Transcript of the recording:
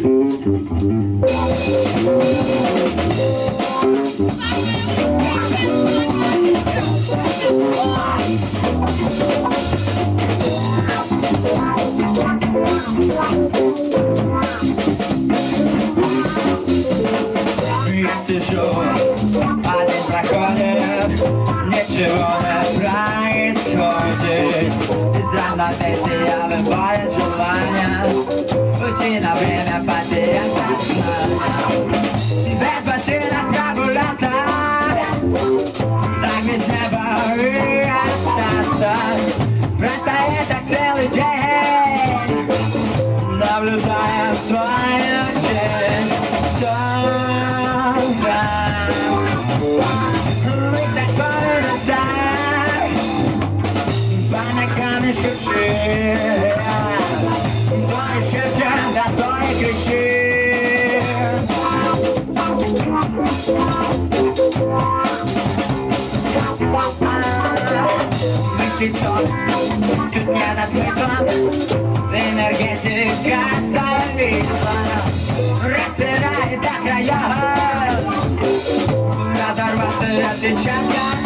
Сижу, один проходит, ничего не происходит. Из равновесия выходит желание уйти на время, потерять сознание. Без ботинок прогуляться, так без неба и остаться. Просто это целый день, наблюдаем свою тень. Мы такой назад, паниками шуршит, то и шепчет, да то и кричит. Мысли тут не за смыслом, энергетика зависла, распирает до краев. Оторваться от печатка.